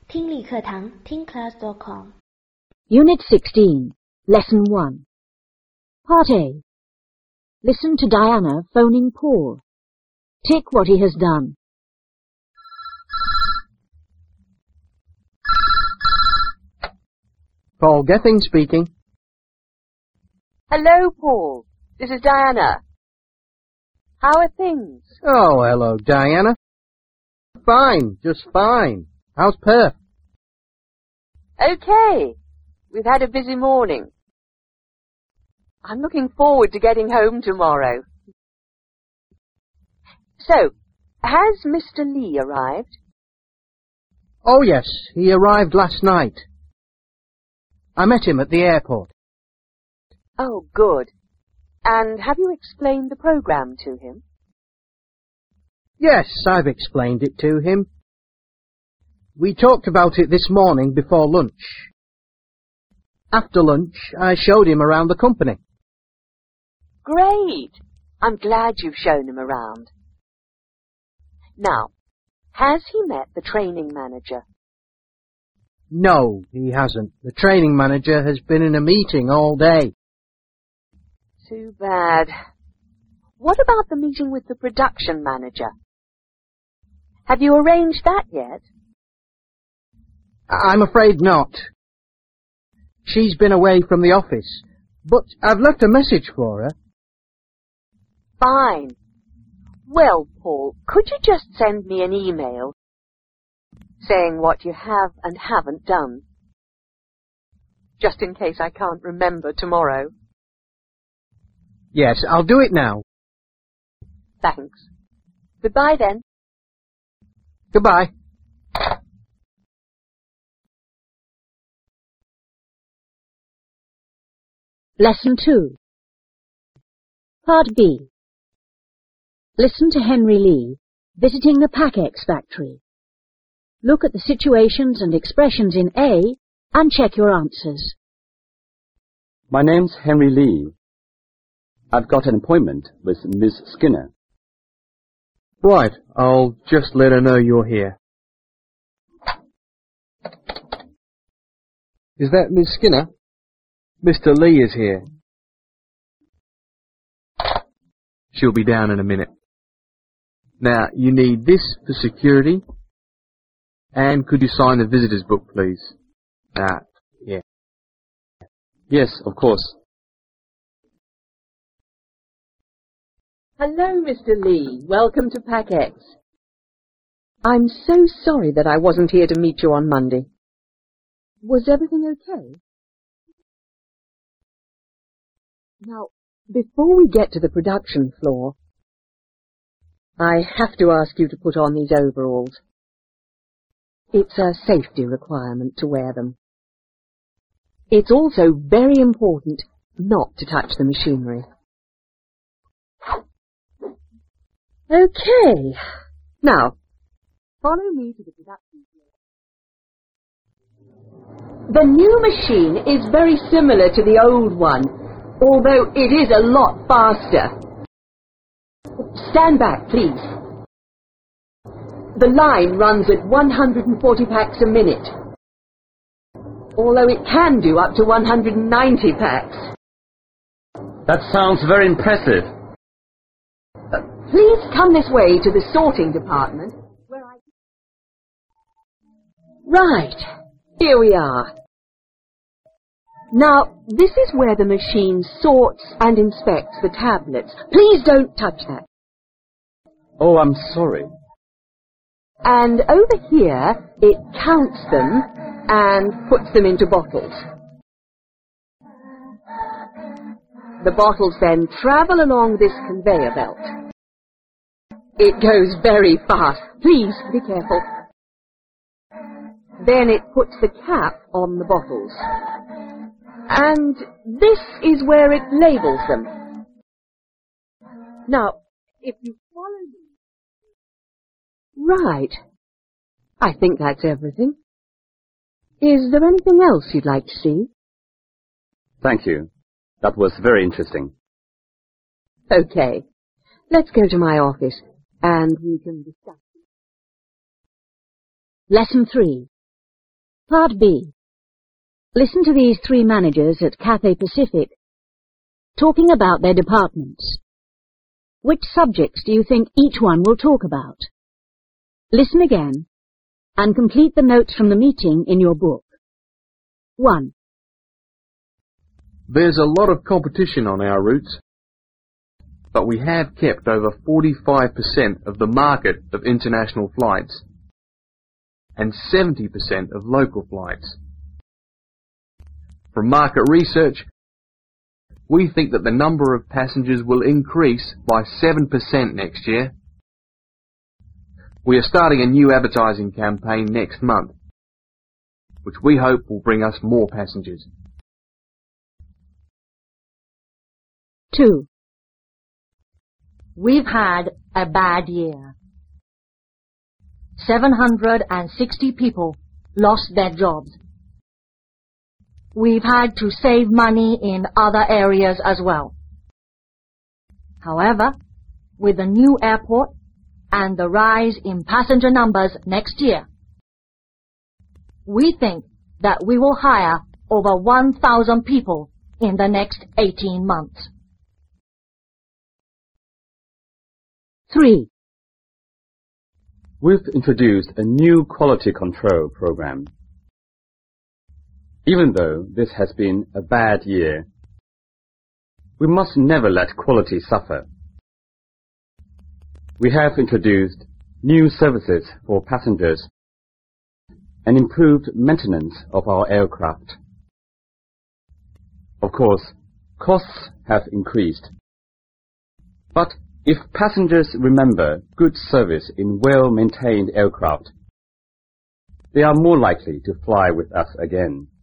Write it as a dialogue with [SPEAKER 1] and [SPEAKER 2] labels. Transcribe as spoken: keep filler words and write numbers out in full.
[SPEAKER 1] 听力课堂听 class dot com
[SPEAKER 2] Unit sixteen, Lesson one. Part A. Listen to Diana phoning Paul. Tick what he has done.
[SPEAKER 3] Paul Gething speaking.
[SPEAKER 4] Hello, Paul. This is Diana. How are things?
[SPEAKER 3] Oh, hello, Diana. Fine, just fine. How's Perth?
[SPEAKER 4] Okay. We've had a busy morning. I'm looking forward to getting home tomorrow. So, has Mister Lee arrived?
[SPEAKER 3] Oh, yes, he arrived last night. I met him at the airport.
[SPEAKER 4] Oh, good. And have you explained the program to him?
[SPEAKER 3] Yes, I've explained it to him. We talked about it this morning before lunch. After lunch, I showed him around the company.
[SPEAKER 4] Great! I'm glad you've shown him around. Now, has he met the training manager?
[SPEAKER 3] No, he hasn't. The training manager has been in a meeting all day.
[SPEAKER 4] Too bad. What about the meeting with the production manager? Have you arranged that yet?
[SPEAKER 3] I'm afraid not. She's been away from the office, but I've left a message for her.
[SPEAKER 4] Fine. Well, Paul, could you just send me an email saying what you have and haven't done? Just in case I can't remember tomorrow.
[SPEAKER 3] Yes, I'll do it now.
[SPEAKER 4] Thanks. Goodbye then.
[SPEAKER 3] Goodbye.
[SPEAKER 2] Lesson two. Part B. Listen to Henry Lee visiting the Pacex factory. Look at the situations and expressions in A and check your answers.
[SPEAKER 5] My name's Henry Lee. I've got an appointment with Miss Skinner.
[SPEAKER 3] Right, I'll just let her know you're here. Is that Miss Skinner? Mister Lee is here. She'll be down in a minute. Now, you need this for security. And could you sign the visitor's book, please? Ah, yeah.
[SPEAKER 5] Yes, of course.
[SPEAKER 4] Hello, Mister Lee. Welcome to Pacex. I'm so sorry that I wasn't here to meet you on Monday. Was everything okay? Now, before we get to the production floor, I have to ask you to put on these overalls. It's a safety requirement to wear them. It's also very important not to touch the machinery. Okay. Now, follow me to the production floor. The new machine is very similar to the old one, although it is a lot faster. Stand back, please. The line runs at one hundred forty packs a minute, although it can do up to one hundred ninety packs.
[SPEAKER 5] That sounds very impressive.
[SPEAKER 4] Uh, please come this way to the sorting department, where I... Right, here we are. Now, this is where the machine sorts and inspects the tablets. Please don't touch that.
[SPEAKER 5] Oh, I'm sorry.
[SPEAKER 4] And over here, it counts them and puts them into bottles. The bottles then travel along this conveyor belt. It goes very fast. Please be careful. Then it puts the cap on the bottles. And this is where it labels them. Now, if you follow me... Right. I think that's everything. Is there anything else you'd like to see?
[SPEAKER 5] Thank you. That was very interesting.
[SPEAKER 4] Okay. Let's go to my office, and we can discuss.
[SPEAKER 2] Lesson three. Part B. Listen to these three managers at Cathay Pacific talking about their departments. Which subjects do you think each one will talk about? Listen again and complete the notes from the meeting in your book. one.
[SPEAKER 6] There's a lot of competition on our routes, but we have kept over forty-five percent of the market of international flights and seventy percent of local flights. From market research, we think that the number of passengers will increase by seven percent next year. We are starting a new advertising campaign next month, which we hope will bring us more passengers.
[SPEAKER 2] two.
[SPEAKER 7] We've had a bad year. seven hundred sixty people lost their jobs. We've had to save money in other areas as well. However, with the new airport and the rise in passenger numbers next year, we think that we will hire over one thousand people in the next eighteen months.
[SPEAKER 2] three.
[SPEAKER 5] We've introduced a new quality control program. Even though this has been a bad year, we must never let quality suffer. We have introduced new services for passengers and improved maintenance of our aircraft. Of course, costs have increased, but if passengers remember good service in well-maintained aircraft, they are more likely to fly with us again.